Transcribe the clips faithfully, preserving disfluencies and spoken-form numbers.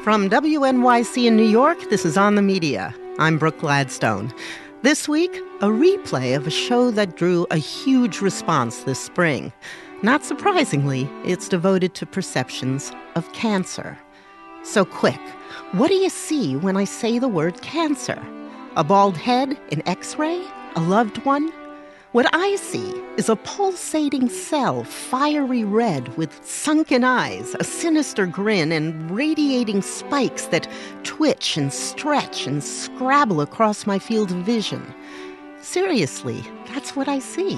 From W N Y C in New York, this is On the Media. I'm Brooke Gladstone. This week, a replay of a show that drew a huge response this spring. Not surprisingly, it's devoted to perceptions of cancer. So quick, what do you see when I say the word cancer? A bald head, an X-ray, a loved one? What I see is a pulsating cell, fiery red with sunken eyes, a sinister grin, and radiating spikes that twitch and stretch and scrabble across my field of vision. Seriously, that's what I see.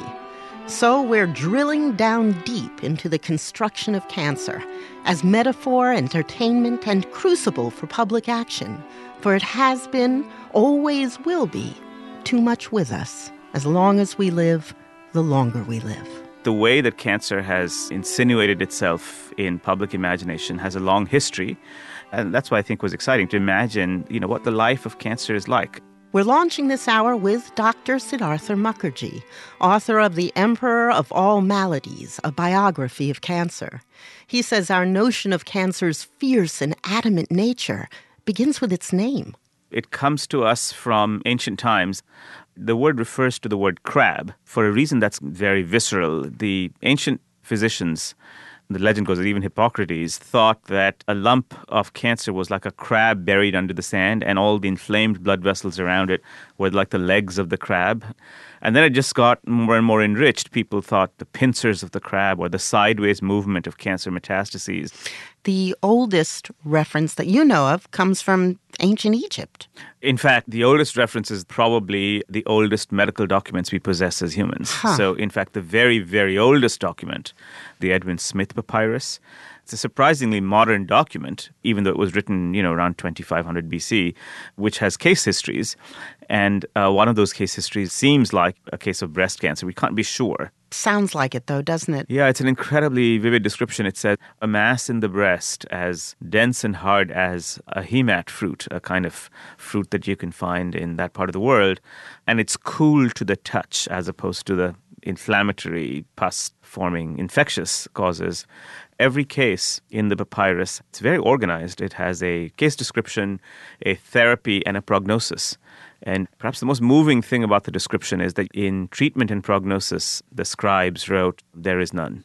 So we're drilling down deep into the construction of cancer as metaphor, entertainment, and crucible for public action. For it has been, always will be, too much with us. As long as we live, the longer we live. The way that cancer has insinuated itself in public imagination has a long history. And that's why I think it was exciting to imagine, you know, what the life of cancer is like. We're launching this hour with Doctor Siddhartha Mukherjee, author of The Emperor of All Maladies, a biography of cancer. He says our notion of cancer's fierce and adamant nature begins with its name. It comes to us from ancient times. The word refers to the word crab for a reason that's very visceral. The ancient physicians, the legend goes that even Hippocrates, thought that a lump of cancer was like a crab buried under the sand, and all the inflamed blood vessels around it were like the legs of the crab. And then it just got more and more enriched. People thought the pincers of the crab or the sideways movement of cancer metastases. The oldest reference that you know of comes from ancient Egypt. In fact, the oldest reference is probably the oldest medical documents we possess as humans. Huh. So, in fact, the very, very oldest document, the Edwin Smith Papyrus, it's a surprisingly modern document, even though it was written, you know, around twenty-five hundred B C, which has case histories. And uh, one of those case histories seems like a case of breast cancer. We can't be sure. Sounds like it, though, doesn't it? Yeah, it's an incredibly vivid description. It says, a mass in the breast as dense and hard as a hemat fruit, a kind of fruit that you can find in that part of the world. And it's cool to the touch as opposed to the inflammatory, pus-forming infectious causes. Every case in the papyrus, it's very organized. It has a case description, a therapy, and a prognosis. And perhaps the most moving thing about the description is that in treatment and prognosis, the scribes wrote, there is none.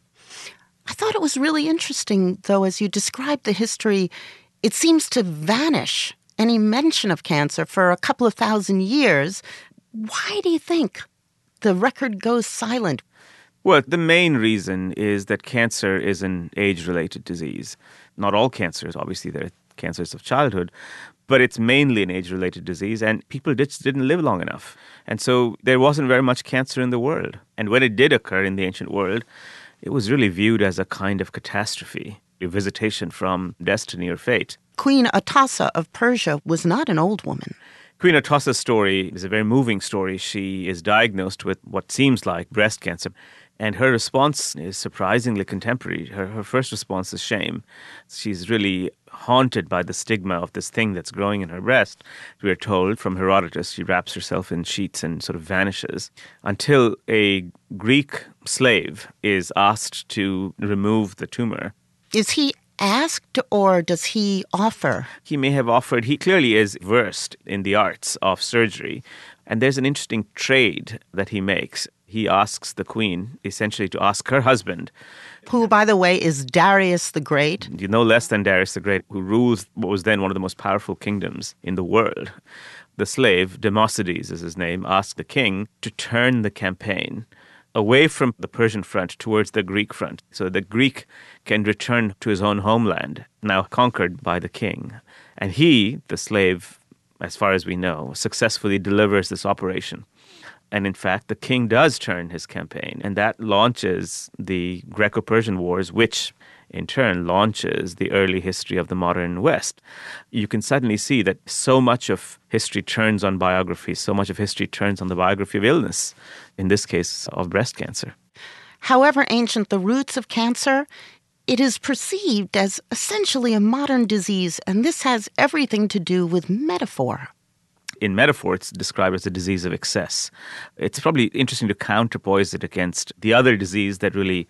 I thought it was really interesting, though, as you described the history, it seems to vanish any mention of cancer for a couple of thousand years. Why do you think the record goes silent? Well, the main reason is that cancer is an age-related disease. Not all cancers, obviously, there are cancers of childhood, but it's mainly an age-related disease, and people just didn't live long enough. And so there wasn't very much cancer in the world. And when it did occur in the ancient world, it was really viewed as a kind of catastrophe, a visitation from destiny or fate. Queen Atossa of Persia was not an old woman. Queen Atossa's story is a very moving story. She is diagnosed with what seems like breast cancer. And her response is surprisingly contemporary. Her, her first response is shame. She's really haunted by the stigma of this thing that's growing in her breast. We are told from Herodotus, she wraps herself in sheets and sort of vanishes until a Greek slave is asked to remove the tumor. Is he asked or does he offer? He may have offered. He clearly is versed in the arts of surgery. And there's an interesting trade that he makes. He asks the queen, essentially, to ask her husband. Who, by the way, is Darius the Great. You know less than Darius the Great, who rules what was then one of the most powerful kingdoms in the world. The slave, Democedes is his name, asked the king to turn the campaign away from the Persian front towards the Greek front, so the Greek can return to his own homeland, now conquered by the king. And he, the slave, as far as we know, successfully delivers this operation. And in fact, the king does turn his campaign, and that launches the Greco-Persian Wars, which in turn launches the early history of the modern West. You can suddenly see that so much of history turns on biography, so much of history turns on the biography of illness, in this case of breast cancer. However ancient the roots of cancer, it is perceived as essentially a modern disease, and this has everything to do with metaphor. In metaphor, it's described as a disease of excess. It's probably interesting to counterpoise it against the other disease that really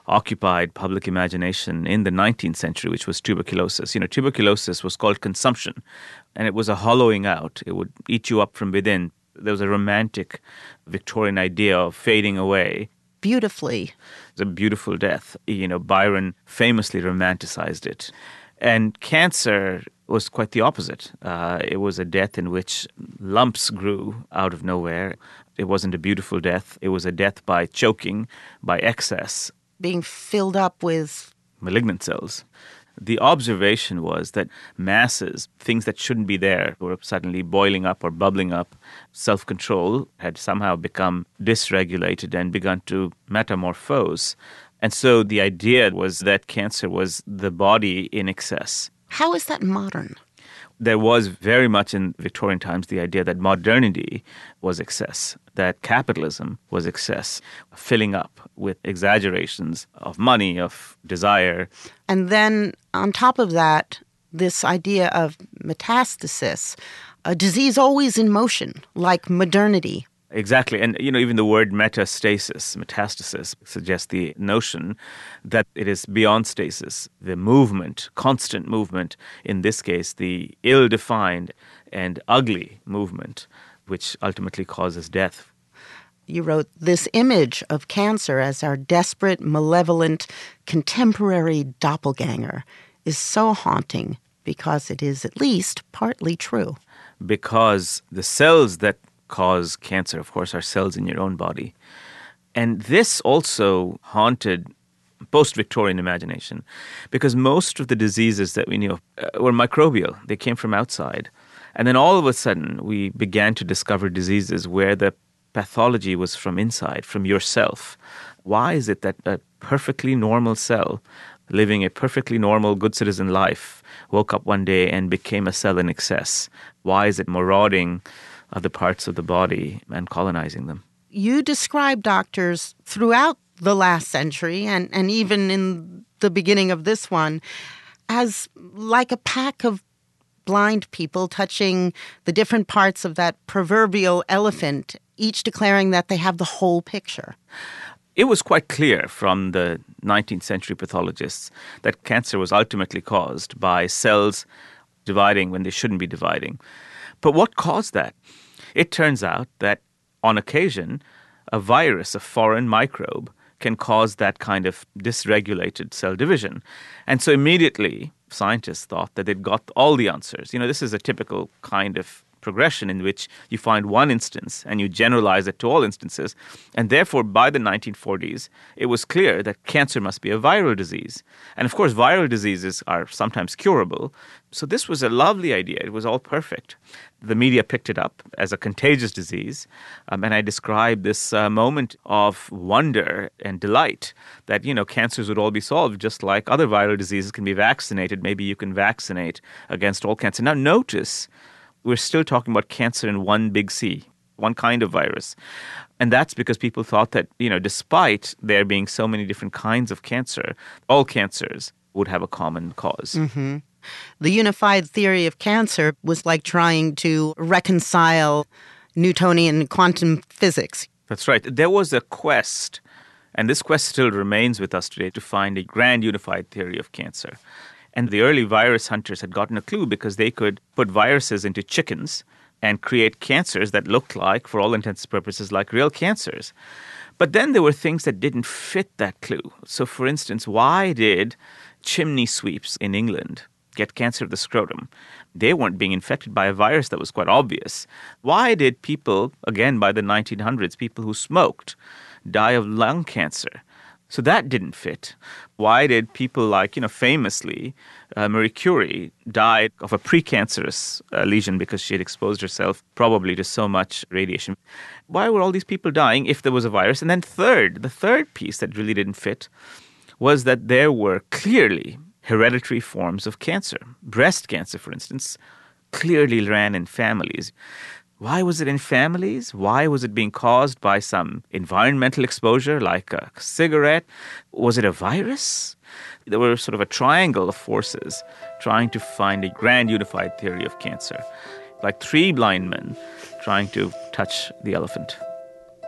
occupied public imagination in the nineteenth century, which was tuberculosis. You know, tuberculosis was called consumption, and it was a hollowing out. It would eat you up from within. There was a romantic Victorian idea of fading away. Beautifully. It's a beautiful death. You know, Byron famously romanticized it. And cancer was quite the opposite. Uh, it was a death in which lumps grew out of nowhere. It wasn't a beautiful death. It was a death by choking, by excess. Being filled up with malignant cells. The observation was that masses, things that shouldn't be there, were suddenly boiling up or bubbling up. Self-control had somehow become dysregulated and begun to metamorphose. And so the idea was that cancer was the body in excess. How is that modern? There was very much in Victorian times the idea that modernity was excess, that capitalism was excess, filling up with exaggerations of money, of desire. And then on top of that, this idea of metastasis, a disease always in motion, like modernity. Exactly. And, you know, even the word metastasis, metastasis, suggests the notion that it is beyond stasis, the movement, constant movement, in this case, the ill-defined and ugly movement, which ultimately causes death. You wrote, this image of cancer as our desperate, malevolent, contemporary doppelganger is so haunting because it is at least partly true. Because the cells that cause cancer, of course, are cells in your own body. And this also haunted post-Victorian imagination because most of the diseases that we knew of uh, were microbial. They came from outside. And then all of a sudden, we began to discover diseases where the pathology was from inside, from yourself. Why is it that a perfectly normal cell living a perfectly normal, good citizen life woke up one day and became a cell in excess? Why is it marauding other parts of the body and colonizing them? You describe doctors throughout the last century and, and even in the beginning of this one as like a pack of blind people touching the different parts of that proverbial elephant, each declaring that they have the whole picture. It was quite clear from the nineteenth century pathologists that cancer was ultimately caused by cells dividing when they shouldn't be dividing. But what caused that? It turns out that on occasion, a virus, a foreign microbe, can cause that kind of dysregulated cell division. And so immediately, scientists thought that they'd got all the answers. You know, this is a typical kind of progression in which you find one instance and you generalize it to all instances. And therefore, by the nineteen forties, it was clear that cancer must be a viral disease. And of course, viral diseases are sometimes curable. So this was a lovely idea. It was all perfect. The media picked it up as a contagious disease. Um, and I described this uh, moment of wonder and delight that, you know, cancers would all be solved just like other viral diseases can be vaccinated. Maybe you can vaccinate against all cancer. Now, notice we're still talking about cancer in one big C, one kind of virus. And that's because people thought that, you know, despite there being so many different kinds of cancer, all cancers would have a common cause. Mm-hmm. The unified theory of cancer was like trying to reconcile Newtonian quantum physics. That's right. There was a quest, and this quest still remains with us today, to find a grand unified theory of cancer. And the early virus hunters had gotten a clue because they could put viruses into chickens and create cancers that looked like, for all intents and purposes, like real cancers. But then there were things that didn't fit that clue. So, for instance, why did chimney sweeps in England get cancer of the scrotum? They weren't being infected by a virus that was quite obvious. Why did people, again, by the nineteen hundreds, people who smoked, die of lung cancer? So that didn't fit. Why did people like, you know, famously, uh, Marie Curie died of a precancerous uh, lesion because she had exposed herself probably to so much radiation? Why were all these people dying if there was a virus? And then third, the third piece that really didn't fit was that there were clearly hereditary forms of cancer. Breast cancer, for instance, clearly ran in families. Why was it in families? Why was it being caused by some environmental exposure like a cigarette? Was it a virus? There were sort of a triangle of forces trying to find a grand unified theory of cancer, like three blind men trying to touch the elephant.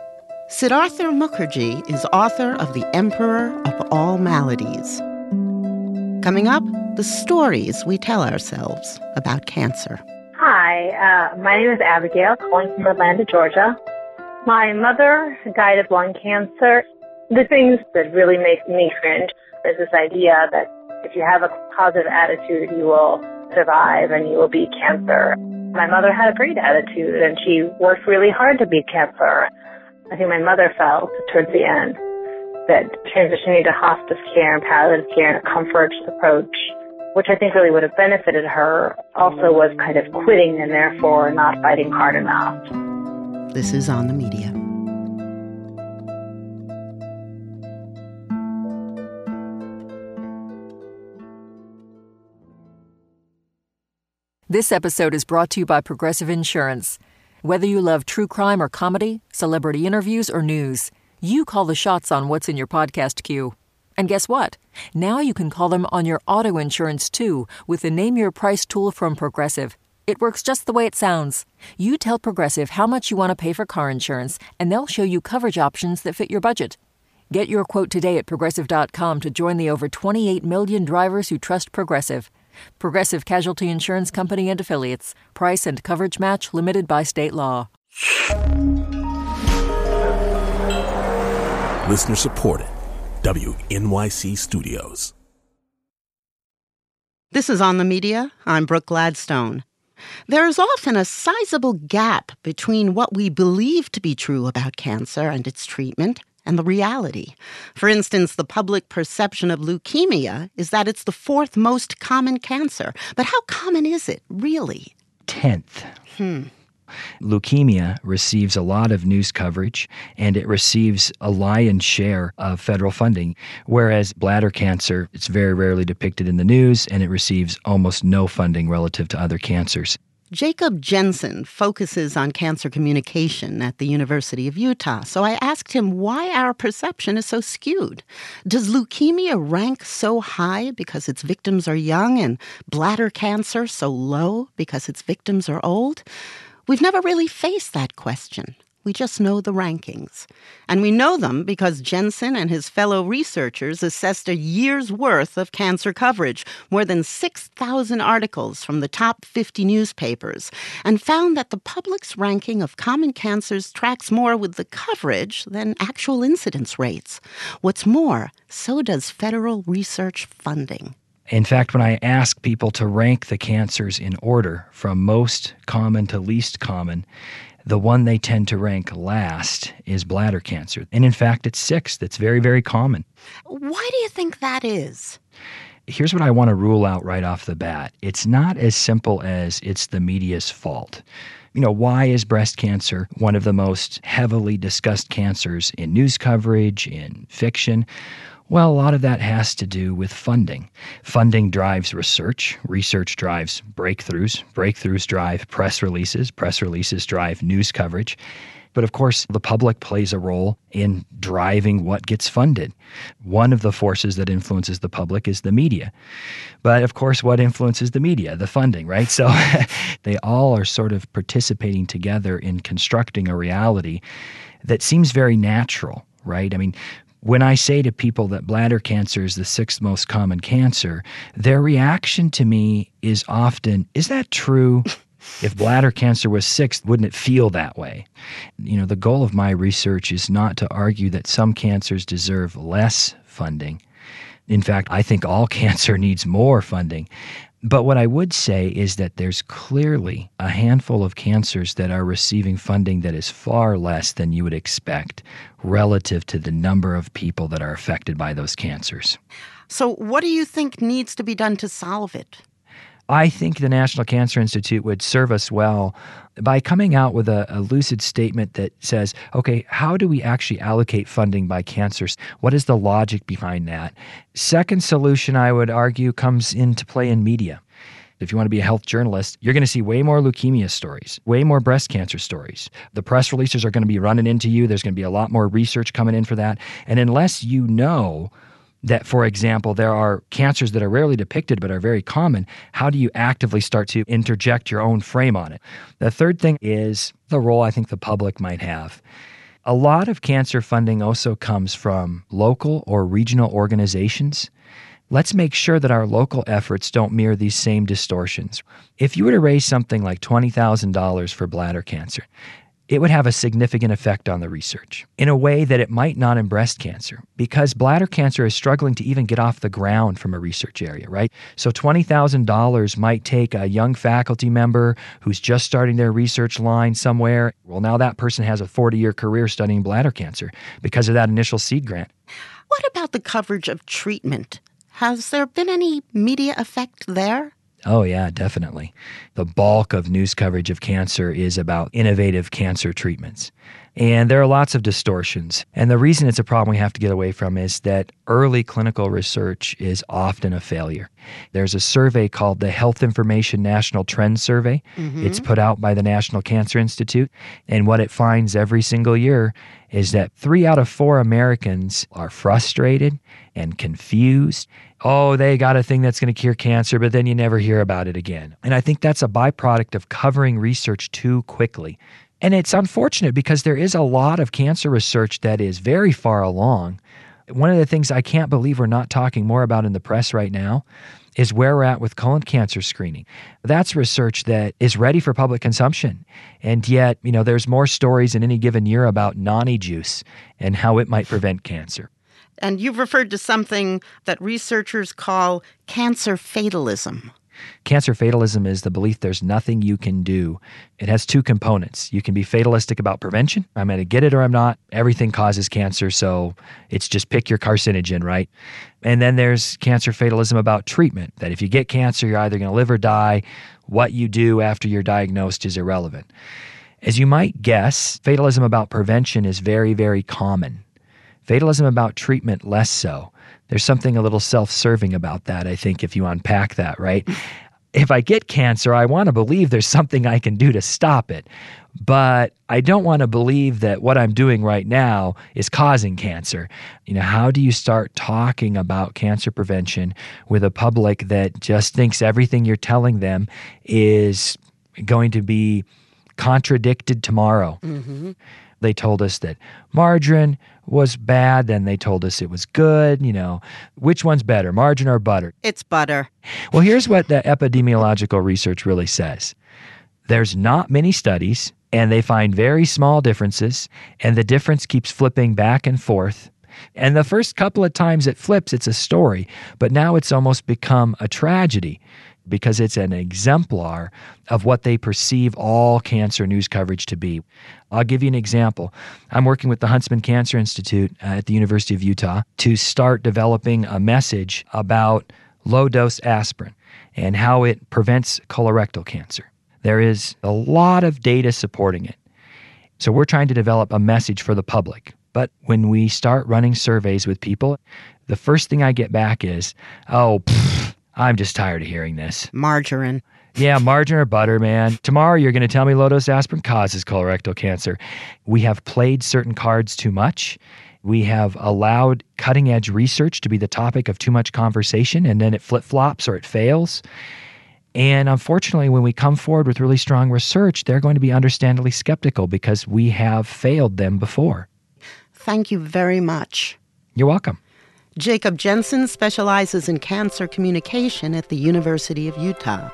Siddhartha Mukherjee is author of The Emperor of All Maladies. Coming up, the stories we tell ourselves about cancer. Hi, uh, my name is Abigail, calling from Atlanta, Georgia. My mother died of lung cancer. The things that really make me cringe is this idea that if you have a positive attitude, you will survive and you will beat cancer. My mother had a great attitude, and she worked really hard to beat cancer. I think my mother felt towards the end that transitioning to hospice care and palliative care and a comfort approach, which I think really would have benefited her, also was kind of quitting and therefore not fighting hard enough. This is On the Media. This episode is brought to you by Progressive Insurance. Whether you love true crime or comedy, celebrity interviews or news, you call the shots on what's in your podcast queue. And guess what? Now you can call them on your auto insurance too with the Name Your Price tool from Progressive. It works just the way it sounds. You tell Progressive how much you want to pay for car insurance, and they'll show you coverage options that fit your budget. Get your quote today at Progressive dot com to join the over twenty-eight million drivers who trust Progressive. Progressive Casualty Insurance Company and Affiliates. Price and coverage match limited by state law. Listener supported. W N Y C Studios. This is On the Media. I'm Brooke Gladstone. There is often a sizable gap between what we believe to be true about cancer and its treatment and the reality. For instance, the public perception of leukemia is that it's the fourth most common cancer. But how common is it, really? Tenth. Hmm. Leukemia receives a lot of news coverage, and it receives a lion's share of federal funding, whereas bladder cancer, it's very rarely depicted in the news, and it receives almost no funding relative to other cancers. Jacob Jensen focuses on cancer communication at the University of Utah, so I asked him why our perception is so skewed. Does leukemia rank so high because its victims are young and bladder cancer so low because its victims are old? We've never really faced that question. We just know the rankings. And we know them because Jensen and his fellow researchers assessed a year's worth of cancer coverage, more than six thousand articles from the top fifty newspapers, and found that the public's ranking of common cancers tracks more with the coverage than actual incidence rates. What's more, so does federal research funding. In fact, when I ask people to rank the cancers in order from most common to least common, the one they tend to rank last is bladder cancer. And in fact, it's sixth. It's very, very common. Why do you think that is? Here's what I want to rule out right off the bat. It's not as simple as it's the media's fault. You know, why is breast cancer one of the most heavily discussed cancers in news coverage, in fiction? Well, a lot of that has to do with funding. Funding drives research. Research drives breakthroughs. Breakthroughs drive press releases. Press releases drive news coverage. But of course, the public plays a role in driving what gets funded. One of the forces that influences the public is the media. But of course, what influences the media? The funding, right? So they all are sort of participating together in constructing a reality that seems very natural, right? I mean, when I say to people that bladder cancer is the sixth most common cancer, their reaction to me is often, is that true? If bladder cancer was sixth, wouldn't it feel that way? You know, the goal of my research is not to argue that some cancers deserve less funding. In fact, I think all cancer needs more funding. But what I would say is that there's clearly a handful of cancers that are receiving funding that is far less than you would expect relative to the number of people that are affected by those cancers. So what do you think needs to be done to solve it? I think the National Cancer Institute would serve us well by coming out with a, a lucid statement that says, okay, how do we actually allocate funding by cancers? What is the logic behind that? Second solution, I would argue, comes into play in media. If you want to be a health journalist, you're going to see way more leukemia stories, way more breast cancer stories. The press releases are going to be running into you. There's going to be a lot more research coming in for that. And unless you know that, for example, there are cancers that are rarely depicted but are very common, how do you actively start to interject your own frame on it? The third thing is the role I think the public might have. A lot of cancer funding also comes from local or regional organizations. Let's make sure that our local efforts don't mirror these same distortions. If you were to raise something like twenty thousand dollars for bladder cancer, it would have a significant effect on the research in a way that it might not in breast cancer, because bladder cancer is struggling to even get off the ground from a research area, right? So twenty thousand dollars might take a young faculty member who's just starting their research line somewhere. Well, now that person has a forty-year career studying bladder cancer because of that initial seed grant. What about the coverage of treatment? Has there been any media effect there? Oh, yeah, definitely. The bulk of news coverage of cancer is about innovative cancer treatments. And there are lots of distortions. And the reason it's a problem we have to get away from is that early clinical research is often a failure. There's a survey called the Health Information National Trends Survey. Mm-hmm. It's put out by the National Cancer Institute. And what it finds every single year is that three out of four Americans are frustrated and confused. Oh, they got a thing that's going to cure cancer, but then you never hear about it again. And I think that's a byproduct of covering research too quickly. And it's unfortunate because there is a lot of cancer research that is very far along. One of the things I can't believe we're not talking more about in the press right now is where we're at with colon cancer screening. That's research that is ready for public consumption. And yet, you know, there's more stories in any given year about noni juice and how it might prevent cancer. And you've referred to something that researchers call cancer fatalism. Cancer fatalism is the belief there's nothing you can do. It has two components. You can be fatalistic about prevention. I'm going to get it or I'm not. Everything causes cancer, so it's just pick your carcinogen, right? And then there's cancer fatalism about treatment, that if you get cancer, you're either going to live or die. What you do after you're diagnosed is irrelevant. As you might guess, fatalism about prevention is very, very common. Fatalism about treatment, less so. There's something a little self-serving about that, I think, if you unpack that, right? If I get cancer, I want to believe there's something I can do to stop it. But I don't want to believe that what I'm doing right now is causing cancer. You know, how do you start talking about cancer prevention with a public that just thinks everything you're telling them is going to be contradicted tomorrow? Mm-hmm. They told us that margarine was bad, then they told us it was good. You know, which one's better, margarine or butter? It's butter. Well, here's what the epidemiological research really says. There's not many studies, and they find very small differences, and the difference keeps flipping back and forth. And the first couple of times it flips, it's a story, but now it's almost become a tragedy, because it's an exemplar of what they perceive all cancer news coverage to be. I'll give you an example. I'm working with the Huntsman Cancer Institute at the University of Utah to start developing a message about low-dose aspirin and how it prevents colorectal cancer. There is a lot of data supporting it. So we're trying to develop a message for the public. But when we start running surveys with people, the first thing I get back is, oh, pfft, I'm just tired of hearing this. Margarine. Yeah, margarine or butter, man. Tomorrow you're going to tell me low-dose aspirin causes colorectal cancer. We have played certain cards too much. We have allowed cutting-edge research to be the topic of too much conversation, and then it flip-flops or it fails. And unfortunately, when we come forward with really strong research, they're going to be understandably skeptical because we have failed them before. Thank you very much. You're welcome. Jacob Jensen specializes in cancer communication at the University of Utah.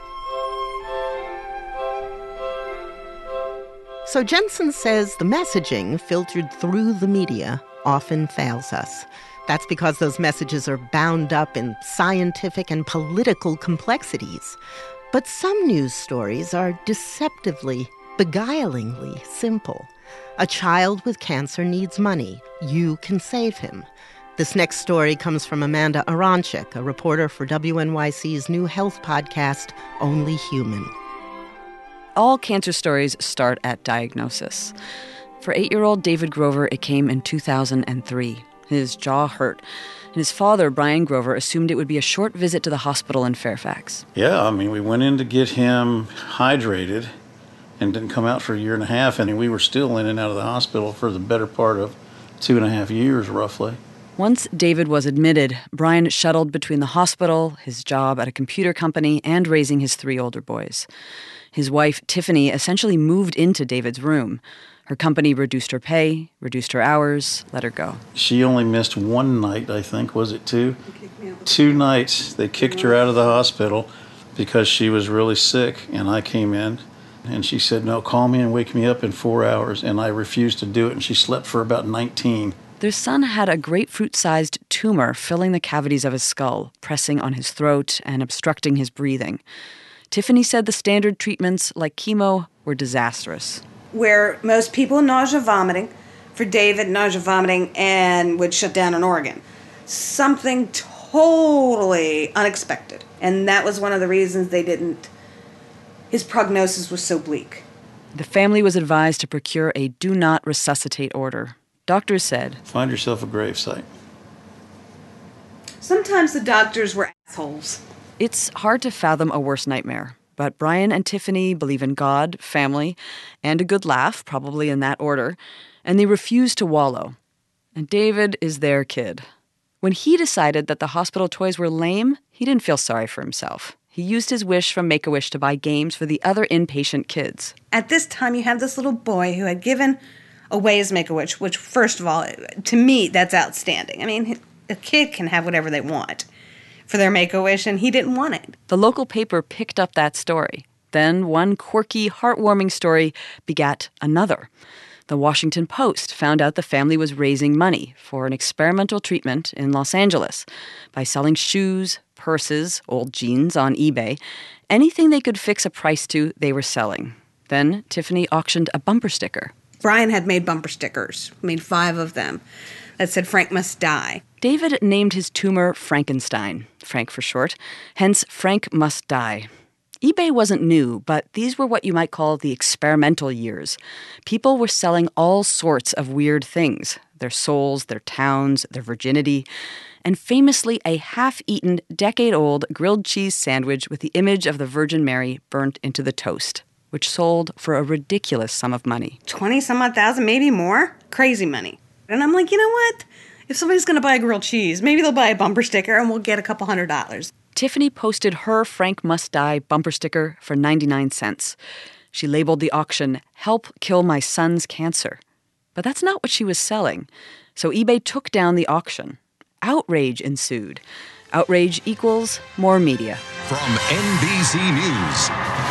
So Jensen says the messaging filtered through the media often fails us. That's because those messages are bound up in scientific and political complexities. But some news stories are deceptively, beguilingly simple. A child with cancer needs money. You can save him. This next story comes from Amanda Aronchik, a reporter for W N Y C's new health podcast, Only Human. All cancer stories start at diagnosis. For eight-year-old David Grover, it came in two thousand three. His jaw hurt, and his father, Brian Grover, assumed it would be a short visit to the hospital in Fairfax. Yeah, I mean, we went in to get him hydrated and didn't come out for a year and a half, and we were still in and out of the hospital for the better part of two and a half years, roughly. Once David was admitted, Brian shuttled between the hospital, his job at a computer company, and raising his three older boys. His wife, Tiffany, essentially moved into David's room. Her company reduced her pay, reduced her hours, let her go. She only missed one night, I think. Was it two? Two nights. They kicked her out of the hospital because she was really sick, and I came in, and she said, no, call me and wake me up in four hours, and I refused to do it, and she slept for about nineteen. Their son had a grapefruit-sized tumor filling the cavities of his skull, pressing on his throat and obstructing his breathing. Tiffany said the standard treatments, like chemo, were disastrous. Where most people nausea vomiting, for David nausea vomiting and would shut down an organ. Something totally unexpected. And that was one of the reasons they didn't, his prognosis was so bleak. The family was advised to procure a do not resuscitate order. Doctors said, find yourself a gravesite. Sometimes the doctors were assholes. It's hard to fathom a worse nightmare. But Brian and Tiffany believe in God, family, and a good laugh, probably in that order, and they refuse to wallow. And David is their kid. When he decided that the hospital toys were lame, he didn't feel sorry for himself. He used his wish from Make-A-Wish to buy games for the other inpatient kids. At this time, you have this little boy who had given away his Make-A-Wish, which, first of all, to me, that's outstanding. I mean, a kid can have whatever they want for their Make-A-Wish, and he didn't want it. The local paper picked up that story. Then one quirky, heartwarming story begat another. The Washington Post found out the family was raising money for an experimental treatment in Los Angeles by selling shoes, purses, old jeans on eBay. Anything they could fix a price to, they were selling. Then Tiffany auctioned a bumper sticker. Brian had made bumper stickers, made five of them, that said Frank must die. David named his tumor Frankenstein, Frank for short, hence Frank must die. eBay wasn't new, but these were what you might call the experimental years. People were selling all sorts of weird things, their souls, their towns, their virginity, and famously a half-eaten, decade-old grilled cheese sandwich with the image of the Virgin Mary burnt into the toast, which sold for a ridiculous sum of money. twenty-some-odd thousand, maybe more? Crazy money. And I'm like, you know what? If somebody's going to buy a grilled cheese, maybe they'll buy a bumper sticker and we'll get a couple hundred dollars. Tiffany posted her Frank Must Die bumper sticker for ninety-nine cents. She labeled the auction, Help Kill My Son's Cancer. But that's not what she was selling. So eBay took down the auction. Outrage ensued. Outrage equals more media. From N B C News,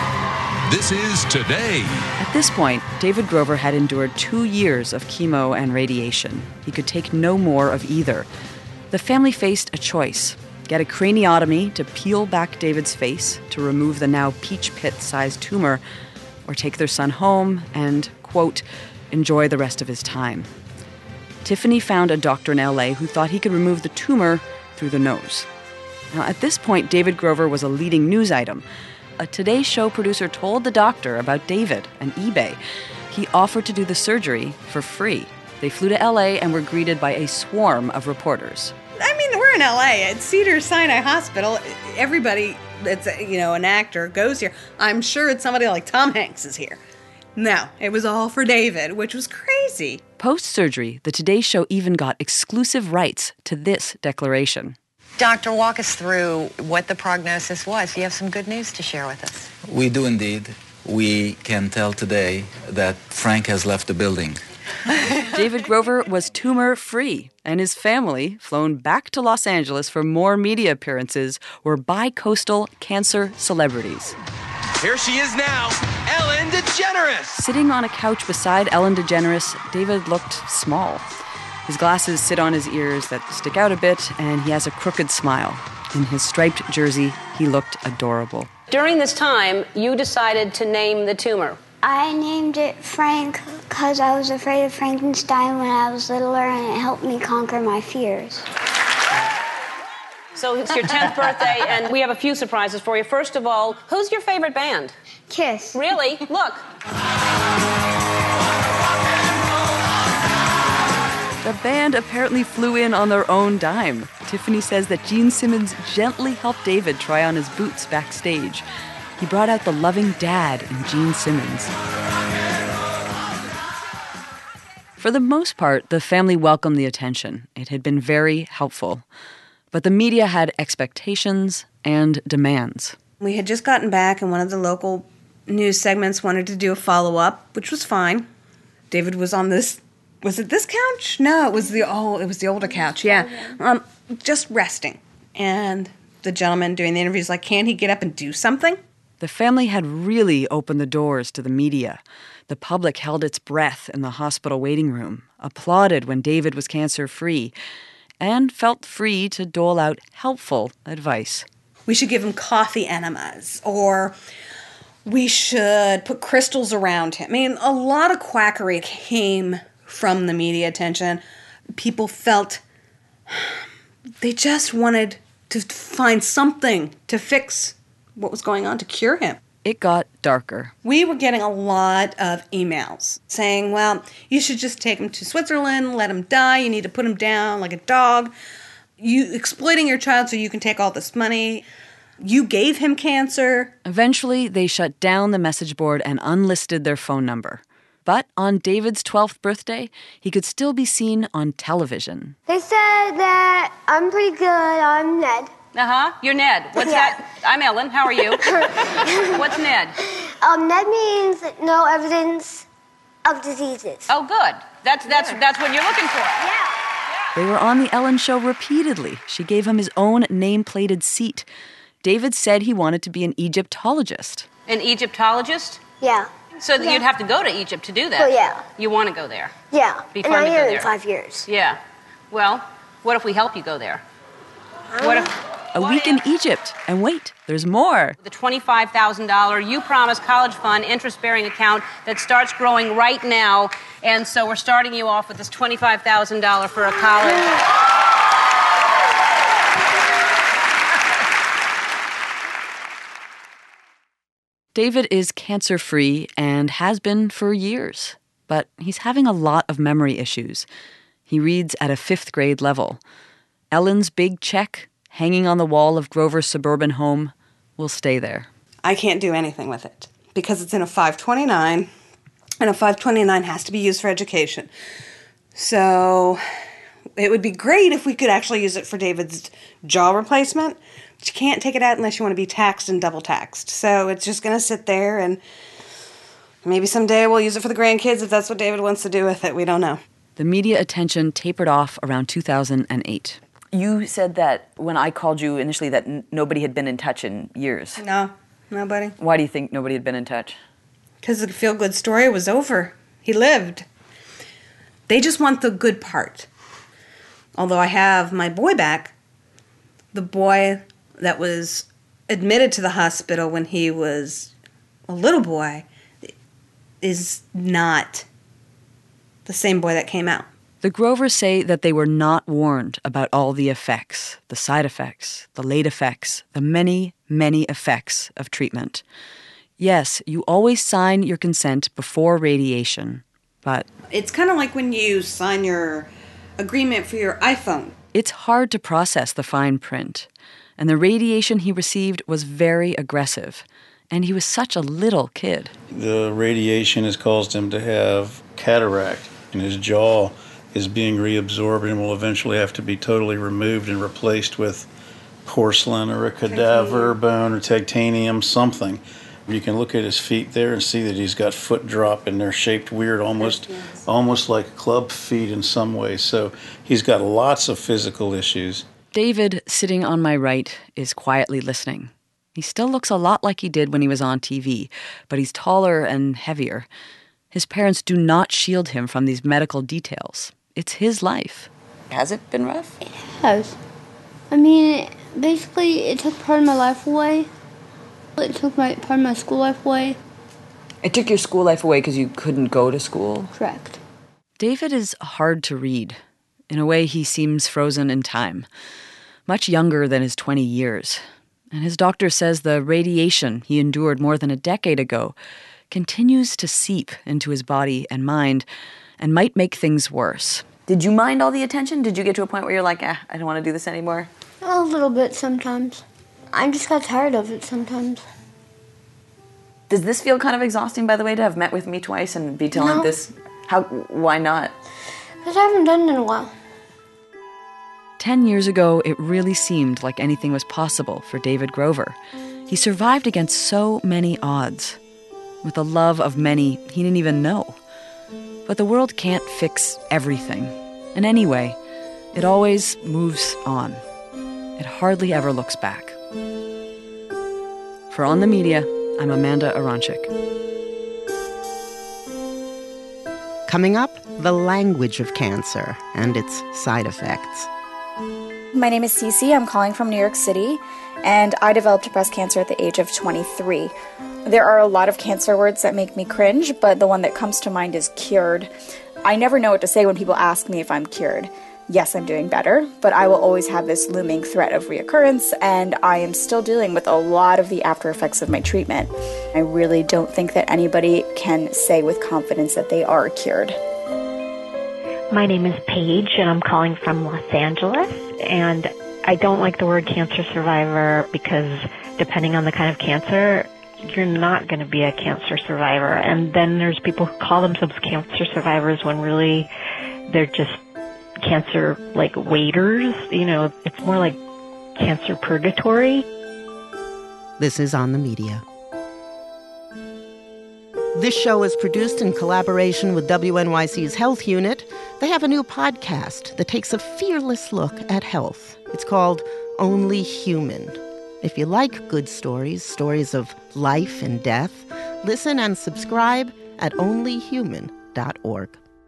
this is Today. At this point, David Grover had endured two years of chemo and radiation. He could take no more of either. The family faced a choice. Get a craniotomy to peel back David's face to remove the now peach pit-sized tumor, or take their son home and, quote, enjoy the rest of his time. Tiffany found a doctor in L A who thought he could remove the tumor through the nose. Now, at this point, David Grover was a leading news item. A Today Show producer told the doctor about David and eBay. He offered to do the surgery for free. They flew to L A and were greeted by a swarm of reporters. I mean, we're in L A at Cedars-Sinai Hospital. Everybody that's, you know, an actor goes here. I'm sure it's somebody like Tom Hanks is here. No, it was all for David, which was crazy. Post-surgery, the Today Show even got exclusive rights to this declaration. Doctor, walk us through what the prognosis was. You have some good news to share with us. We do indeed. We can tell today that Frank has left the building. David Grover was tumor-free, and his family, flown back to Los Angeles for more media appearances, were bi-coastal cancer celebrities. Here she is now, Ellen DeGeneres! Sitting on a couch beside Ellen DeGeneres, David looked small. His glasses sit on his ears that stick out a bit, and he has a crooked smile. In his striped jersey, he looked adorable. During this time, you decided to name the tumor. I named it Frank because I was afraid of Frankenstein when I was littler, and it helped me conquer my fears. So it's your tenth birthday, and we have a few surprises for you. First of all, who's your favorite band? Kiss. Really? Look. The band apparently flew in on their own dime. Tiffany says that Gene Simmons gently helped David try on his boots backstage. He brought out the loving dad in Gene Simmons. For the most part, the family welcomed the attention. It had been very helpful. But the media had expectations and demands. We had just gotten back, and one of the local news segments wanted to do a follow-up, which was fine. David was on this, was it this couch? No, it was the, oh, it was the older couch, yeah. Um, just resting. And the gentleman doing the interview is like, can't he get up and do something? The family had really opened the doors to the media. The public held its breath in the hospital waiting room, applauded when David was cancer-free, and felt free to dole out helpful advice. We should give him coffee enemas, or we should put crystals around him. I mean, a lot of quackery came from the media attention. People felt they just wanted to find something to fix what was going on, to cure him. It got darker. We were getting a lot of emails saying, well, you should just take him to Switzerland, let him die, you need to put him down like a dog. You exploiting your child so you can take all this money. You gave him cancer. Eventually, they shut down the message board and unlisted their phone number. But on David's twelfth birthday, he could still be seen on television. They said that I'm pretty good. I'm Ned. Uh-huh. You're Ned. What's Yeah. that? I'm Ellen. How are you? What's Ned? Um, Ned means no evidence of diseases. Oh, good. That's that's that's what you're looking for. Yeah. They were on The Ellen Show repeatedly. She gave him his own name-plated seat. David said he wanted to be an Egyptologist. An Egyptologist? Yeah. So that Yeah. you'd have to go to Egypt to do that. Oh, yeah. You want to go there? Yeah. Be and fun I'm to go here there. in five years. Yeah. Well, what if we help you go there? What if... A week in Egypt. And wait, there's more. The twenty-five thousand dollars You Promise College Fund interest-bearing account that starts growing right now. And so we're starting you off with this twenty-five thousand dollars for a college. David is cancer-free and has been for years. But he's having a lot of memory issues. He reads at a fifth grade level. Ellen's big check, hanging on the wall of Grover's suburban home, will stay there. I can't do anything with it because it's in a five twenty-nine, and a five twenty-nine has to be used for education. So it would be great if we could actually use it for David's jaw replacement, but you can't take it out unless you want to be taxed and double taxed. So it's just going to sit there, and maybe someday we'll use it for the grandkids if that's what David wants to do with it. We don't know. The media attention tapered off around two thousand eight. You said that when I called you initially that n- nobody had been in touch in years. No, nobody. Why do you think nobody had been in touch? Because the feel-good story was over. He lived. They just want the good part. Although I have my boy back, the boy that was admitted to the hospital when he was a little boy is not the same boy that came out. The Grovers say that they were not warned about all the effects, the side effects, the late effects, the many, many effects of treatment. Yes, you always sign your consent before radiation, but... It's kind of like when you sign your agreement for your iPhone. It's hard to process the fine print, and the radiation he received was very aggressive, and he was such a little kid. The radiation has caused him to have cataract in his jaw. Is being reabsorbed and will eventually have to be totally removed and replaced with porcelain or a cadaver bone or titanium, something. You can look at his feet there and see that he's got foot drop and they're shaped weird, almost almost like club feet in some ways. So he's got lots of physical issues. David, sitting on my right, is quietly listening. He still looks a lot like he did when he was on T V, but he's taller and heavier. His parents do not shield him from these medical details. It's his life. Has it been rough? It has. I mean, basically, it took part of my life away. It took my part of my school life away. It took your school life away because you couldn't go to school? Correct. David is hard to read. In a way, he seems frozen in time. Much younger than his twenty years. And his doctor says the radiation he endured more than a decade ago continues to seep into his body and mind, and might make things worse. Did you mind all the attention? Did you get to a point where you're like, ah, I don't want to do this anymore? A little bit sometimes. I just got tired of it sometimes. Does this feel kind of exhausting, by the way, to have met with me twice and be telling No. this? How? Why not? Because I haven't done it in a while. Ten years ago, it really seemed like anything was possible for David Grover. He survived against so many odds, with the love of many he didn't even know. But the world can't fix everything. And anyway, it always moves on. It hardly ever looks back. For On the Media, I'm Amanda Aronczyk. Coming up, the language of cancer and its side effects. My name is Cece. I'm calling from New York City, and I developed breast cancer at the age of twenty-three. There are a lot of cancer words that make me cringe, but the one that comes to mind is cured. I never know what to say when people ask me if I'm cured. Yes, I'm doing better, but I will always have this looming threat of reoccurrence, and I am still dealing with a lot of the after effects of my treatment. I really don't think that anybody can say with confidence that they are cured. My name is Paige, and I'm calling from Los Angeles, and I don't like the word cancer survivor because depending on the kind of cancer, you're not going to be a cancer survivor. And then there's people who call themselves cancer survivors when really they're just cancer, like, waiters. You know, it's more like cancer purgatory. This is On the Media. This show is produced in collaboration with W N Y C's Health Unit. They have a new podcast that takes a fearless look at health. It's called Only Human. If you like good stories, stories of life and death, listen and subscribe at only human dot org.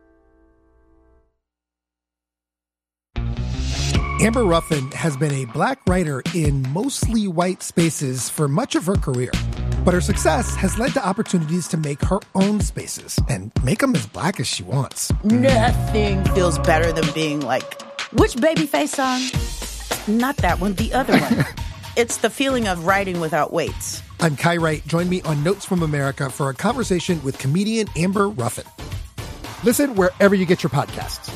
Amber Ruffin has been a black writer in mostly white spaces for much of her career. But her success has led to opportunities to make her own spaces and make them as black as she wants. Nothing feels better than being like, which Babyface song? Not that one, the other one. It's the feeling of writing without weights. I'm Kai Wright. Join me on Notes from America for a conversation with comedian Amber Ruffin. Listen wherever you get your podcasts.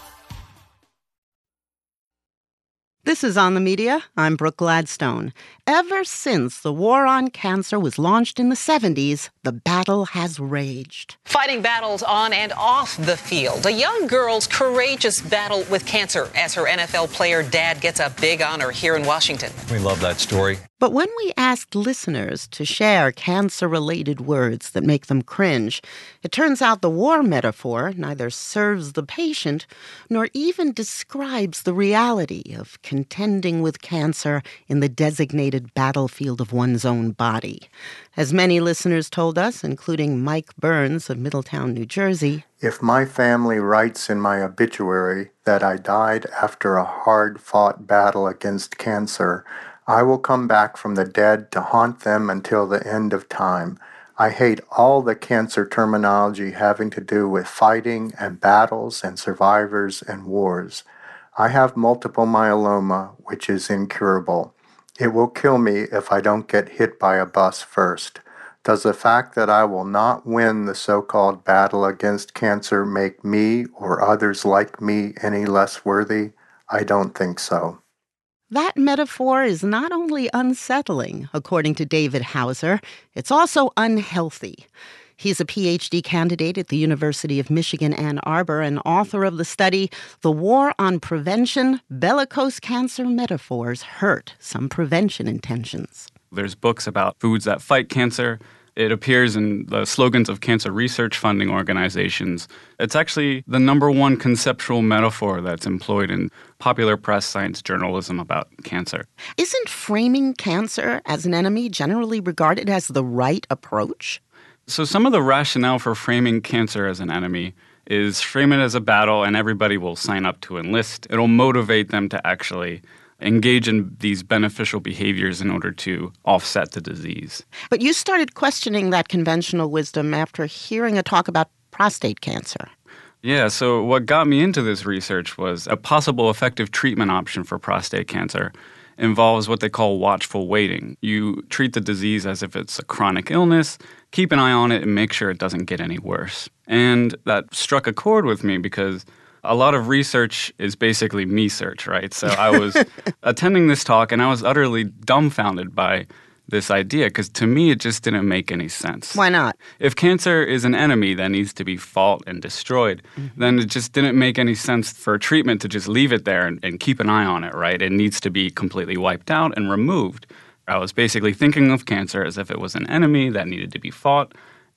This is On the Media. I'm Brooke Gladstone. Ever since the war on cancer was launched in the seventies, the battle has raged. Fighting battles on and off the field. A young girl's courageous battle with cancer as her N F L player dad gets a big honor here in Washington. We love that story. But when we asked listeners to share cancer-related words that make them cringe, it turns out the war metaphor neither serves the patient nor even describes the reality of contending with cancer in the designated battlefield of one's own body. As many listeners told us, including Mike Burns of Middletown, New Jersey, if my family writes in my obituary that I died after a hard-fought battle against cancer, I will come back from the dead to haunt them until the end of time. I hate all the cancer terminology having to do with fighting and battles and survivors and wars. I have multiple myeloma, which is incurable. It will kill me if I don't get hit by a bus first. Does the fact that I will not win the so-called battle against cancer make me or others like me any less worthy? I don't think so. That metaphor is not only unsettling, according to David Hauser, it's also unhealthy. He's a P H D candidate at the University of Michigan, Ann Arbor, and author of the study, The War on Prevention, Bellicose Cancer Metaphors Hurt Some Prevention Intentions. There's books about foods that fight cancer. It appears in the slogans of cancer research funding organizations. It's actually the number one conceptual metaphor that's employed in popular press science journalism about cancer. Isn't framing cancer as an enemy generally regarded as the right approach? So some of the rationale for framing cancer as an enemy is frame it as a battle and everybody will sign up to enlist. It'll motivate them to actually engage in these beneficial behaviors in order to offset the disease. But you started questioning that conventional wisdom after hearing a talk about prostate cancer. Yeah, so what got me into this research was a possible effective treatment option for prostate cancer involves what they call watchful waiting. You treat the disease as if it's a chronic illness, keep an eye on it, and make sure it doesn't get any worse. And that struck a chord with me because a lot of research is basically me-search, right? So I was attending this talk, and I was utterly dumbfounded by this idea because to me, it just didn't make any sense. Why not? If cancer is an enemy that needs to be fought and destroyed, mm-hmm. then it just didn't make any sense for a treatment to just leave it there and, and keep an eye on it, right? It needs to be completely wiped out and removed. I was basically thinking of cancer as if it was an enemy that needed to be fought.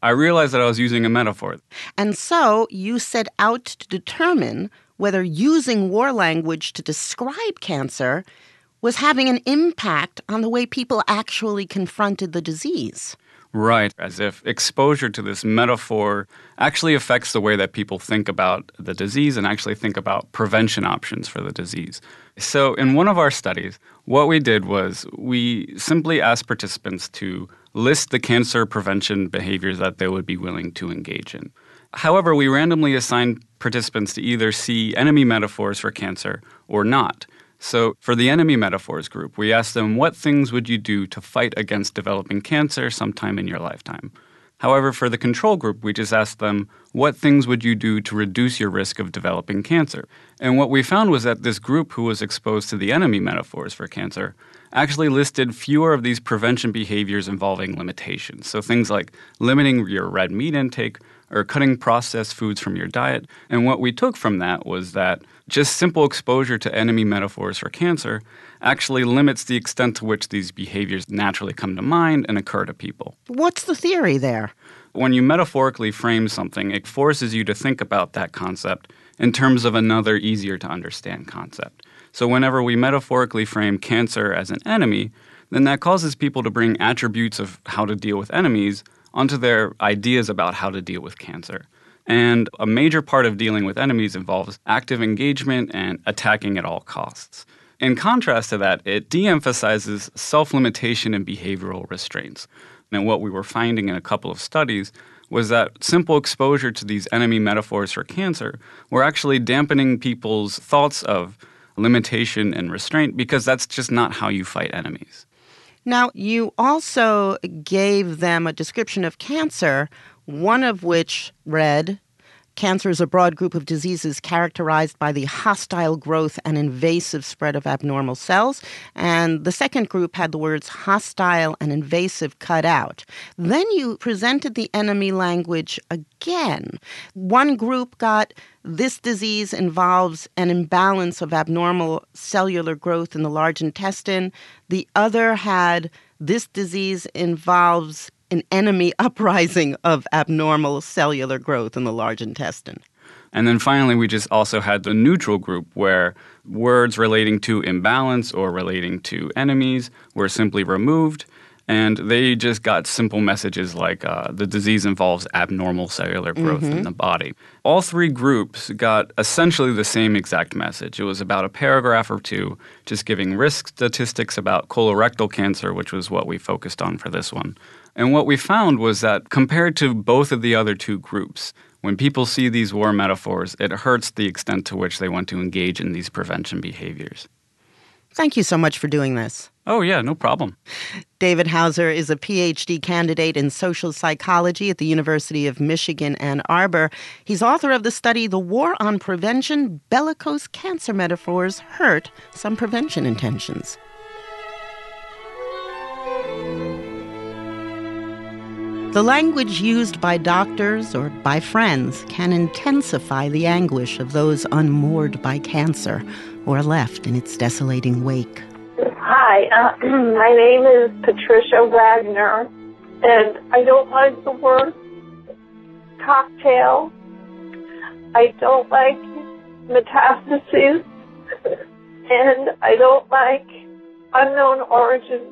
I realized that I was using a metaphor. And so you set out to determine whether using war language to describe cancer was having an impact on the way people actually confronted the disease. Right, as if exposure to this metaphor actually affects the way that people think about the disease and actually think about prevention options for the disease. So in one of our studies, what we did was we simply asked participants to list the cancer prevention behaviors that they would be willing to engage in. However, we randomly assigned participants to either see enemy metaphors for cancer or not. So for the enemy metaphors group, we asked them, what things would you do to fight against developing cancer sometime in your lifetime? However, for the control group, we just asked them, what things would you do to reduce your risk of developing cancer? And what we found was that this group who was exposed to the enemy metaphors for cancer actually listed fewer of these prevention behaviors involving limitations. So things like limiting your red meat intake or cutting processed foods from your diet. And what we took from that was that just simple exposure to enemy metaphors for cancer actually limits the extent to which these behaviors naturally come to mind and occur to people. What's the theory there? When you metaphorically frame something, it forces you to think about that concept in terms of another easier to understand concept. So whenever we metaphorically frame cancer as an enemy, then that causes people to bring attributes of how to deal with enemies onto their ideas about how to deal with cancer. And a major part of dealing with enemies involves active engagement and attacking at all costs. In contrast to that, it de-emphasizes self-limitation and behavioral restraints. And what we were finding in a couple of studies was that simple exposure to these enemy metaphors for cancer were actually dampening people's thoughts of limitation and restraint because that's just not how you fight enemies. Now, you also gave them a description of cancer, one of which read, cancer is a broad group of diseases characterized by the hostile growth and invasive spread of abnormal cells. And the second group had the words hostile and invasive cut out. Then you presented the enemy language again. One group got, this disease involves an imbalance of abnormal cellular growth in the large intestine. The other had, this disease involves an enemy uprising of abnormal cellular growth in the large intestine. And then finally, we just also had the neutral group where words relating to imbalance or relating to enemies were simply removed, and they just got simple messages like uh, the disease involves abnormal cellular growth mm-hmm. in the body. All three groups got essentially the same exact message. It was about a paragraph or two, just giving risk statistics about colorectal cancer, which was what we focused on for this one. And what we found was that compared to both of the other two groups, when people see these war metaphors, it hurts the extent to which they want to engage in these prevention behaviors. Thank you so much for doing this. Oh, yeah, no problem. David Hauser is a P H D candidate in social psychology at the University of Michigan, Ann Arbor. He's author of the study, The War on Prevention, Bellicose Cancer Metaphors Hurt Some Prevention Intentions. The language used by doctors or by friends can intensify the anguish of those unmoored by cancer or left in its desolating wake. Hi, uh, my name is Patricia Wagner, and I don't like the word cocktail. I don't like metastases, and I don't like unknown origin.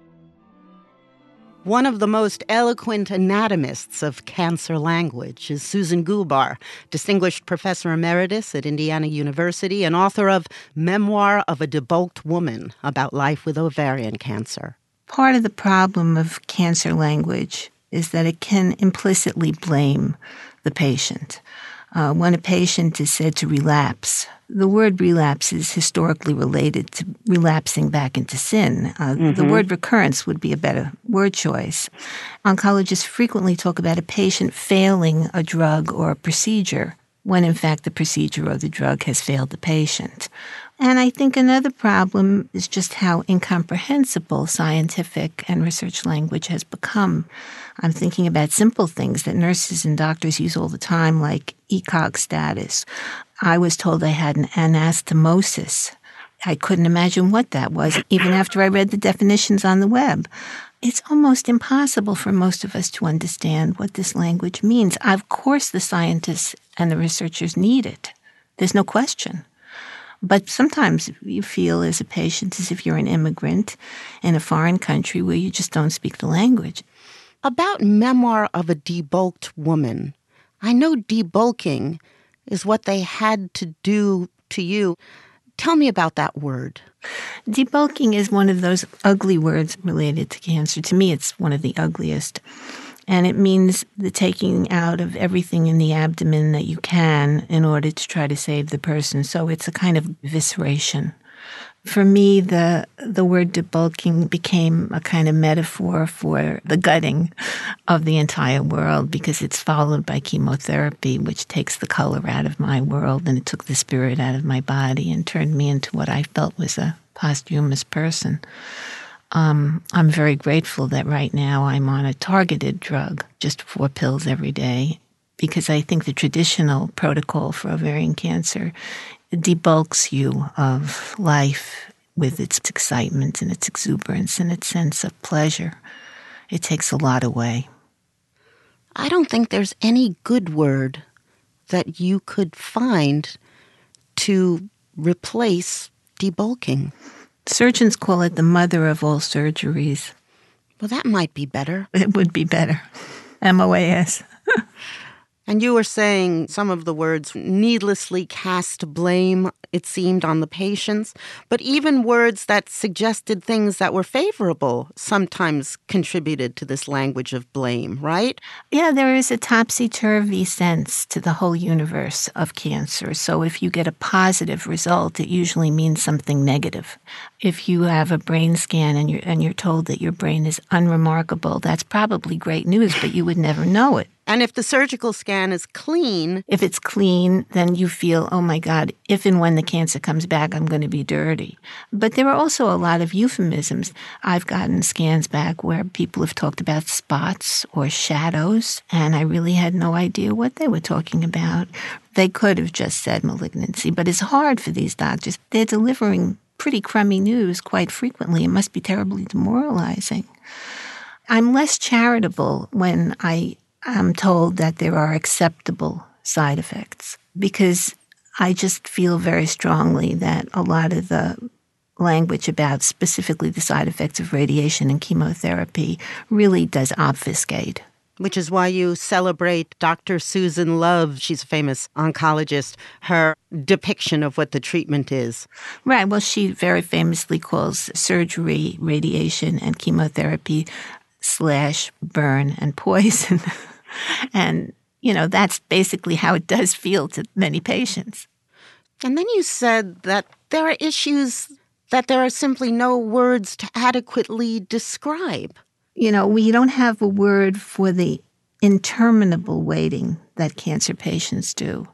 One of the most eloquent anatomists of cancer language is Susan Gubar, Distinguished Professor Emeritus at Indiana University and author of Memoir of a Debulked Woman about life with ovarian cancer. Part of the problem of cancer language is that it can implicitly blame the patient. Uh, when a patient is said to relapse, the word relapse is historically related to relapsing back into sin. Uh, mm-hmm. The word recurrence would be a better word choice. Oncologists frequently talk about a patient failing a drug or a procedure when, in fact, the procedure or the drug has failed the patient. And I think another problem is just how incomprehensible scientific and research language has become. I'm thinking about simple things that nurses and doctors use all the time, like E C O G status. I was told I had an anastomosis. I couldn't imagine what that was, even after I read the definitions on the web. it's almost impossible for most of us to understand what this language means. Of course, the scientists and the researchers need it. There's no question. But sometimes you feel as a patient as if you're an immigrant in a foreign country where you just don't speak the language. About Memoir of a Debulked Woman, I know debulking is what they had to do to you. Tell me about that word. Debulking is one of those ugly words related to cancer. To me, it's one of the ugliest. And it means the taking out of everything in the abdomen that you can in order to try to save the person. So it's a kind of evisceration. For me, the the word debulking became a kind of metaphor for the gutting of the entire world, because it's followed by chemotherapy, which takes the color out of my world, and it took the spirit out of my body and turned me into what I felt was a posthumous person. Um, I'm very grateful that right now I'm on a targeted drug, just four pills every day, because I think the traditional protocol for ovarian cancer debulks you of life with its excitement and its exuberance and its sense of pleasure. It takes a lot away. I don't think there's any good word that you could find to replace debulking. Surgeons call it the mother of all surgeries. Well, that might be better. It would be better. M O A S. And you were saying some of the words needlessly cast blame, it seemed, on the patients. But even words that suggested things that were favorable sometimes contributed to this language of blame, right? Yeah, there is a topsy-turvy sense to the whole universe of cancer. So if you get a positive result, it usually means something negative. If you have a brain scan and you're, and you're told that your brain is unremarkable, that's probably great news, but you would never know it. And if the surgical scan is clean... If it's clean, then you feel, oh my God, if and when the cancer comes back, I'm going to be dirty. But there are also a lot of euphemisms. I've gotten scans back where people have talked about spots or shadows, and I really had no idea what they were talking about. They could have just said malignancy, but it's hard for these doctors. They're delivering pretty crummy news quite frequently. It must be terribly demoralizing. I'm less charitable when I... I'm told that there are acceptable side effects, because I just feel very strongly that a lot of the language about specifically the side effects of radiation and chemotherapy really does obfuscate. Which is why you celebrate Doctor Susan Love, she's a famous oncologist, her depiction of what the treatment is. Right. Well, she very famously calls surgery, radiation, and chemotherapy slash burn and poison. And, you know, that's basically how it does feel to many patients. And then you said that there are issues that there are simply no words to adequately describe. You know, we don't have a word for the interminable waiting that cancer patients do.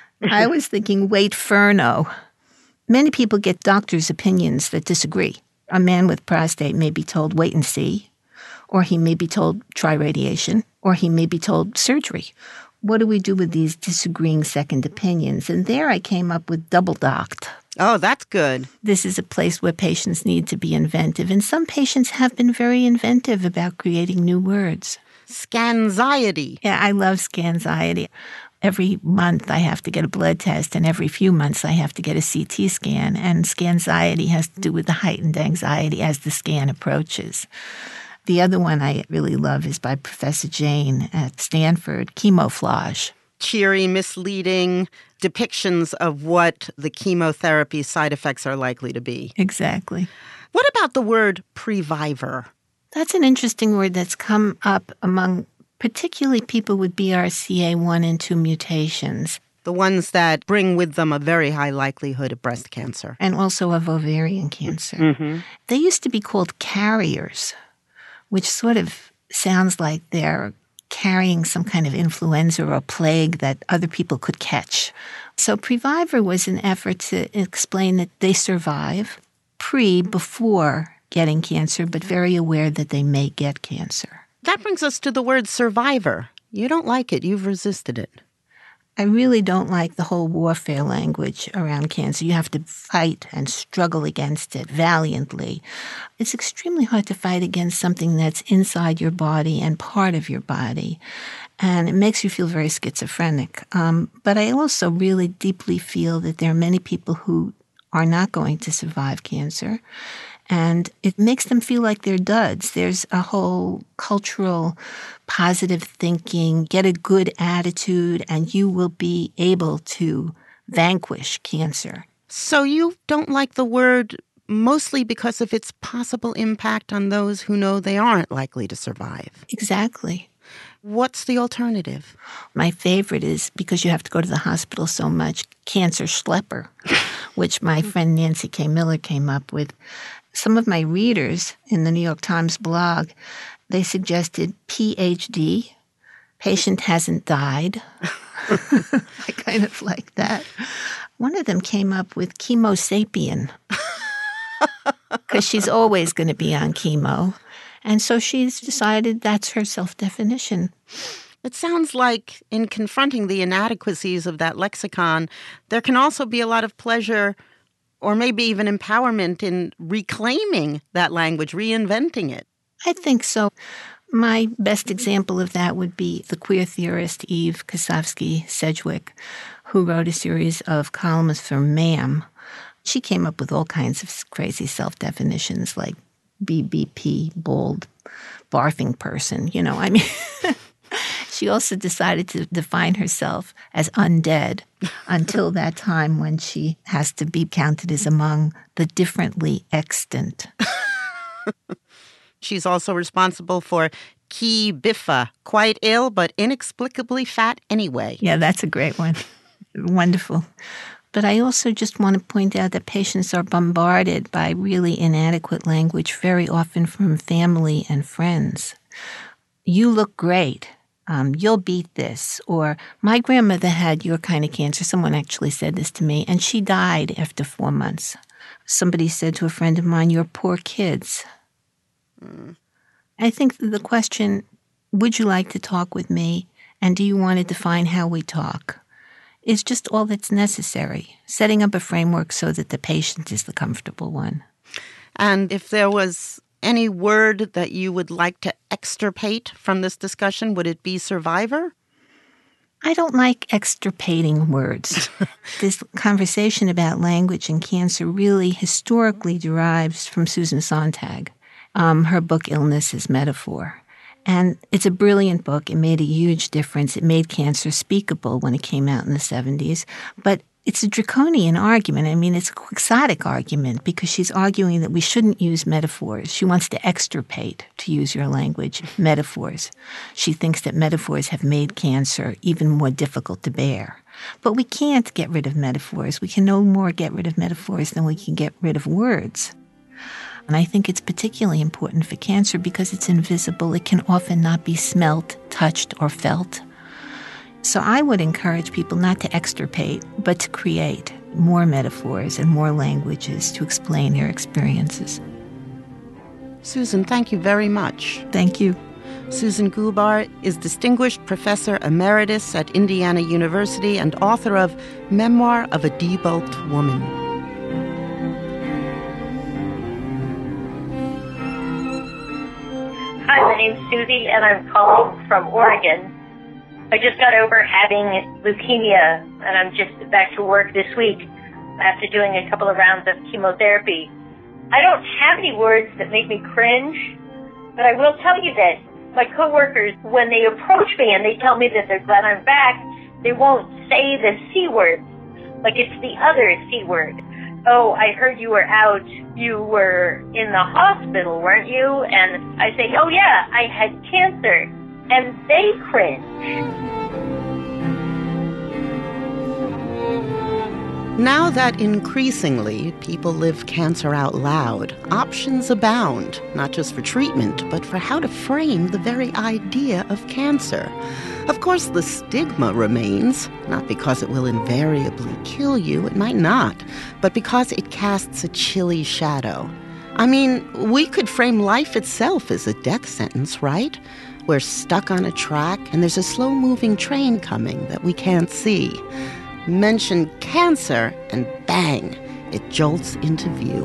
I was thinking wait-ferno. Many people get doctors' opinions that disagree. A man with prostate may be told wait and see, or he may be told try radiation, or he may be told surgery. What do we do with these disagreeing second opinions? And there I came up with double docked. Oh, that's good. This is a place where patients need to be inventive, and some patients have been very inventive about creating new words. Scanxiety. Yeah, I love scanxiety. Every month I have to get a blood test, and every few months I have to get a C T scan, and scanxiety has to do with the heightened anxiety as the scan approaches. The other one I really love is by Professor Jane at Stanford, chemophage. Cheery, misleading depictions of what the chemotherapy side effects are likely to be. Exactly. What about the word previvor? That's an interesting word that's come up among particularly people with B R C A one and two mutations. The ones that bring with them a very high likelihood of breast cancer. And also of ovarian cancer. Mm-hmm. They used to be called carriers, which sort of sounds like they're carrying some kind of influenza or a plague that other people could catch. So previvor was an effort to explain that they survive pre, before getting cancer, but very aware that they may get cancer. That brings us to the word survivor. You don't like it. You've resisted it. I really don't like the whole warfare language around cancer. You have to fight and struggle against it valiantly. It's extremely hard to fight against something that's inside your body and part of your body. And it makes you feel very schizophrenic. Um, but I also really deeply feel that there are many people who are not going to survive cancer. And it makes them feel like they're duds. There's a whole cultural positive thinking, get a good attitude, and you will be able to vanquish cancer. So you don't like the word mostly because of its possible impact on those who know they aren't likely to survive. Exactly. What's the alternative? My favorite is, because you have to go to the hospital so much, cancer schlepper, which my friend Nancy K. Miller came up with. Some of my readers in the New York Times blog, they suggested P H D, patient hasn't died. I kind of like that. One of them came up with chemosapien, because she's always going to be on chemo. And so she's decided that's her self-definition. It sounds like in confronting the inadequacies of that lexicon, there can also be a lot of pleasure or maybe even empowerment in reclaiming that language, reinventing it. I think so. My best example of that would be the queer theorist Eve Kosofsky-Sedgwick, who wrote a series of columns for Ma'am. She came up with all kinds of crazy self-definitions like B B P, bold, barfing person. You know, I mean, she also decided to define herself as undead until that time when she has to be counted as among the differently extant. She's also responsible for Ki Biffa, quite ill but inexplicably fat anyway. Yeah, that's a great one. Wonderful. But I also just want to point out that patients are bombarded by really inadequate language, very often from family and friends. You look great. Um, you'll beat this. Or, my grandmother had your kind of cancer. Someone actually said this to me, and she died after four months. Somebody said to a friend of mine, your poor kids. Mm. I think the question, would you like to talk with me, and do you want to define how we talk, is just all that's necessary, setting up a framework so that the patient is the comfortable one. And if there was any word that you would like to extirpate from this discussion, would it be survivor? I don't like extirpating words. This conversation about language and cancer really historically derives from Susan Sontag. Um, her book, Illness is Metaphor. And it's a brilliant book. It made a huge difference. It made cancer speakable when it came out in the seventies. But it's a draconian argument. I mean, it's a quixotic argument because she's arguing that we shouldn't use metaphors. She wants to extirpate, to use your language, metaphors. She thinks that metaphors have made cancer even more difficult to bear. But we can't get rid of metaphors. We can no more get rid of metaphors than we can get rid of words. And I think it's particularly important for cancer because it's invisible. It can often not be smelt, touched, or felt. So I would encourage people not to extirpate, but to create more metaphors and more languages to explain their experiences. Susan, thank you very much. Thank you. Susan Gubar is Distinguished Professor Emeritus at Indiana University and author of Memoir of a Debulked Woman. Hi, my name's Susie, and I'm calling from Oregon. I just got over having leukemia, and I'm just back to work this week after doing a couple of rounds of chemotherapy. I don't have any words that make me cringe, but I will tell you that my coworkers, when they approach me and they tell me that they're glad I'm back, they won't say the C word, like it's the other C word. Oh, I heard you were out, you were in the hospital, weren't you? And I say, oh yeah, I had cancer. And they cringe. Now that increasingly people live cancer out loud, options abound, not just for treatment, but for how to frame the very idea of cancer. Of course, the stigma remains, not because it will invariably kill you, it might not, but because it casts a chilly shadow. I mean, we could frame life itself as a death sentence, right? We're stuck on a track, and there's a slow-moving train coming that we can't see. Mention cancer, and bang, it jolts into view.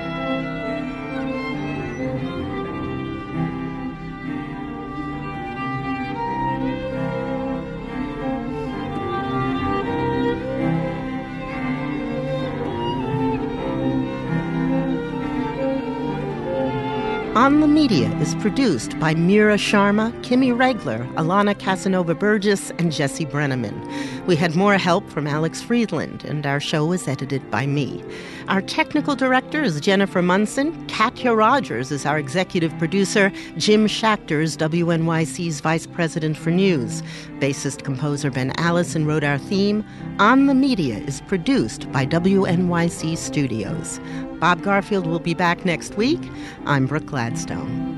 On the Media is produced by Mira Sharma, Kimmy Regler, Alana Casanova-Burgess, and Jesse Brenneman. We had more help from Alex Friedland, and our show was edited by me. Our technical director is Jennifer Munson. Katya Rogers is our executive producer. Jim Schachter is W N Y C's vice president for news. Bassist-composer Ben Allison wrote our theme. On the Media is produced by W N Y C Studios. Bob Garfield will be back next week. I'm Brooke Gladstone.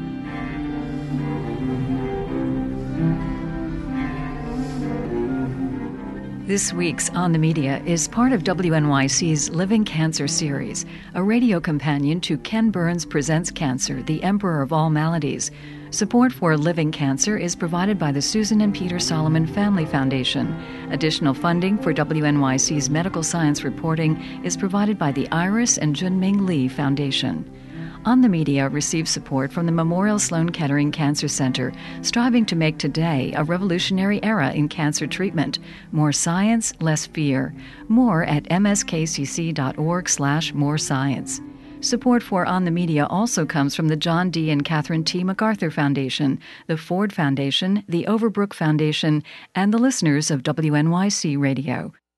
This week's On the Media is part of W N Y C's Living Cancer series, a radio companion to Ken Burns Presents Cancer, the Emperor of All Maladies. Support for Living Cancer is provided by the Susan and Peter Solomon Family Foundation. Additional funding for W N Y C's medical science reporting is provided by the Iris and Junming Lee Foundation. On the Media receives support from the Memorial Sloan Kettering Cancer Center, striving to make today a revolutionary era in cancer treatment. More science, less fear. More at mskcc.org slash more science. Support for On the Media also comes from the John D. and Catherine T. MacArthur Foundation, the Ford Foundation, the Overbrook Foundation, and the listeners of W N Y C Radio.